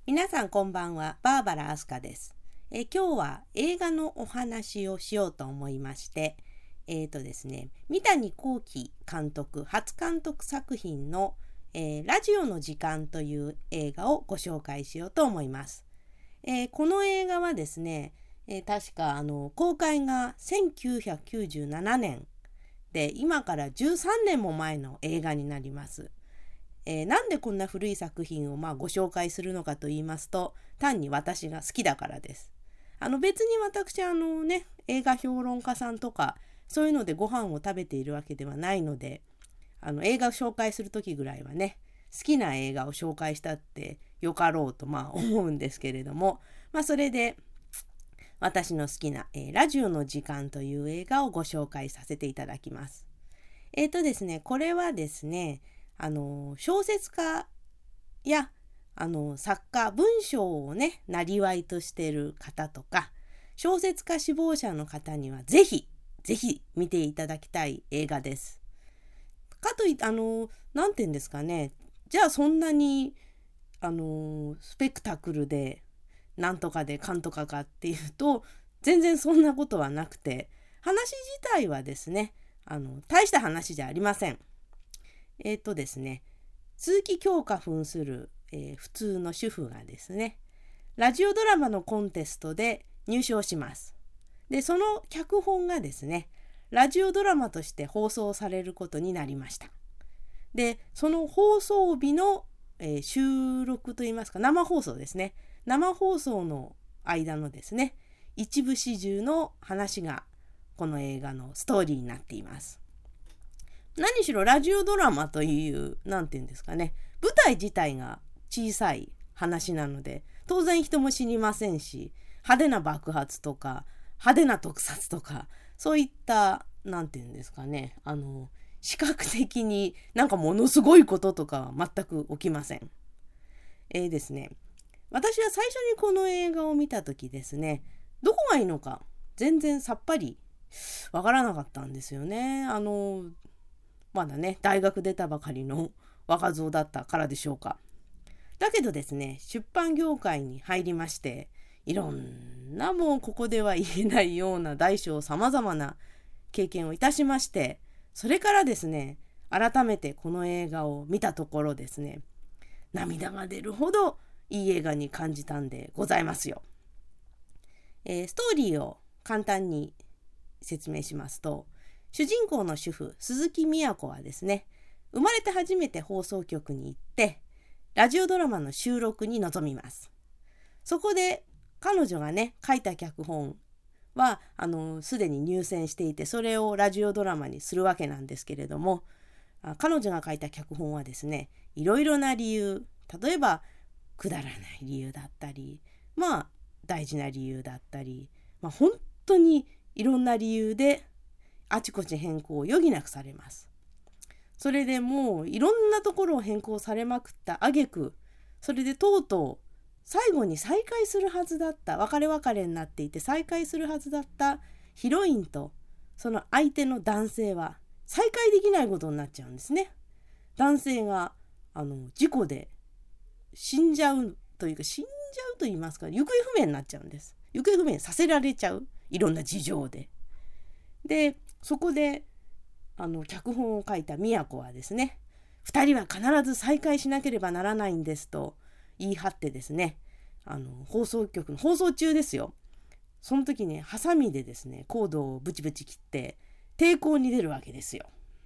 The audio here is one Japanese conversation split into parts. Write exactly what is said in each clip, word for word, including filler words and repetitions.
皆さんこんばんは、バーバラ・アスカです。え今日は映画のお話をしようと思いまして、えーとですね、三谷幸喜監督初監督作品の、えー、ラジオの時間という映画をご紹介しようと思います。えー、この映画はですね、えー、確かあの公開がせんきゅうひゃくきゅうじゅうななねんで、今からじゅうさんねんも前の映画になります。えー、なんでこんな古い作品をまあご紹介するのかと言いますと、単に私が好きだからです。あの別に私あのね、映画評論家さんとかそういうのでご飯を食べているわけではないので、あの映画を紹介する時ぐらいはね、好きな映画を紹介したってよかろうとまあ思うんですけれども、まあそれで私の好きな、えー、ラジオの時間という映画をご紹介させていただきます。えーとですね、これはですね、あの小説家やあの作家、文章をねなりわいとしている方とか、小説家志望者の方にはぜひぜひ見ていただきたい映画です。かといってあのなんて言うんですかね、じゃあそんなにあのスペクタクルでなんとかでかんとかかっていうと、全然そんなことはなくて、話自体はですね、あの大した話じゃありません。えっとですね、鈴木京香扮する、えー、普通の主婦がですね、ラジオドラマのコンテストで入賞します。で、その脚本がですね、ラジオドラマとして放送されることになりました。で、その放送日の、えー、収録といいますか、生放送ですね。生放送の間のですね、一部始終の話がこの映画のストーリーになっています。何しろラジオドラマという、なんていうんですかね、舞台自体が小さい話なので、当然人も死にませんし、派手な爆発とか派手な特撮とか、そういったなんていうんですかね、あの視覚的になんかものすごいこととかは全く起きません。えーですね、私は最初にこの映画を見た時ですね、どこがいいのか全然さっぱりわからなかったんですよね。あのまだね、大学出たばかりの若造だったからでしょうか。だけどですね、出版業界に入りまして、いろんなもうここでは言えないような大小さまざまな経験をいたしまして、それからですね、改めてこの映画を見たところですね、涙が出るほどいい映画に感じたんでございますよ。えー、ストーリーを簡単に説明しますと、主人公の主婦鈴木みや子はですね、生まれて初めて放送局に行ってラジオドラマの収録に臨みます。そこで彼女がね書いた脚本はあのすでに入選していて、それをラジオドラマにするわけなんですけれども、彼女が書いた脚本はですね、いろいろな理由、例えばくだらない理由だったり、まあ大事な理由だったり、まあ本当にいろんな理由であちこち変更を余儀なくされます。それでもういろんなところを変更されまくった挙句、それでとうとう最後に再会するはずだった、別れ別れになっていて再会するはずだったヒロインとその相手の男性は再会できないことになっちゃうんですね。男性があの事故で死んじゃうというか、死んじゃうと言いますか、行方不明になっちゃうんです。行方不明にさせられちゃう、いろんな事情で。でそこであの脚本を書いた宮子はですね、二人は必ず再会しなければならないんですと言い張ってですね、あの放送局の放送中ですよ、その時にハサミでですねコードをブチブチ切って抵抗に出るわけですよ。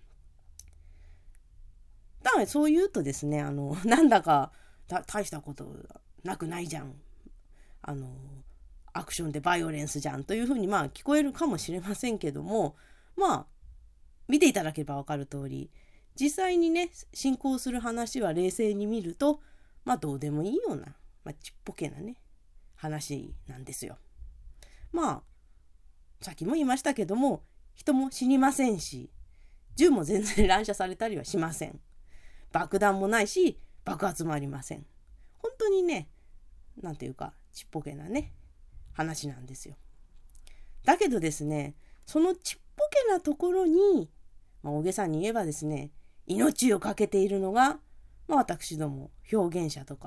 だからそう言うとですね、あのなんだか大したことなくないじゃん、あのアクションでバイオレンスじゃんというふうにまあ聞こえるかもしれませんけども、まあ見ていただければ分かる通り、実際にね進行する話は冷静に見ると、まあどうでもいいような、まあ、ちっぽけなね話なんですよ。まあさっきも言いましたけども、人も死にませんし、銃も全然乱射されたりはしません。爆弾もないし爆発もありません。本当にね、なんていうかちっぽけなね話なんですよ。だけどですね、そのちっぽけなところに、まあ、大げさに言えばですね、命を懸けているのが、まあ、私ども表現者とか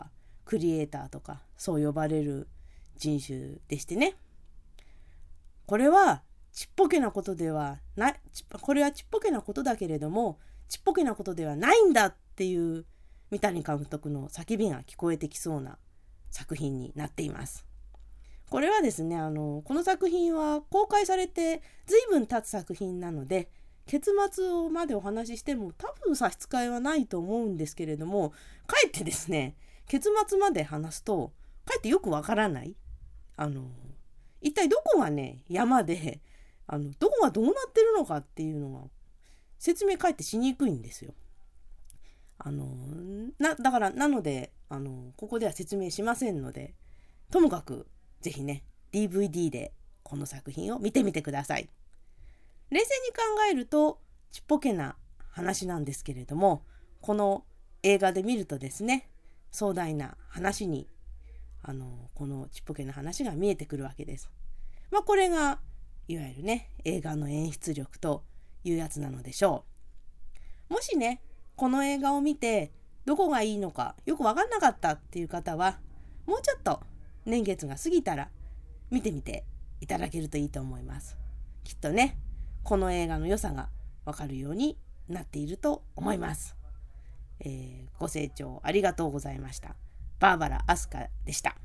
クリエイターとかそう呼ばれる人種でしてね、これはちっぽけなことではない、これはちっぽけなことだけれどもちっぽけなことではないんだっていう三谷監督の叫びが聞こえてきそうな作品になっています。これはですね、あのこの作品は公開されて随分経つ作品なので、結末をまでお話ししても多分差し支えはないと思うんですけれども、かえってですね、結末まで話すとかえってよくわからない、あの一体どこがね山で、あのどこがどうなってるのかっていうのが説明かえってしにくいんですよ。あのなだからなのであのここでは説明しませんので、ともかくぜひね ディーブイディー でこの作品を見てみてください。冷静に考えるとちっぽけな話なんですけれども、この映画で見るとですね、壮大な話にあのこのちっぽけな話が見えてくるわけです。まあこれがいわゆるね映画の演出力というやつなのでしょう。もしねこの映画を見てどこがいいのかよく分かんなかったっていう方は、もうちょっと年月が過ぎたら見てみていただけるといいと思います。きっとねこの映画の良さが分かるようになっていると思います。えー、ご清聴ありがとうございました。バーバラ・アスカでした。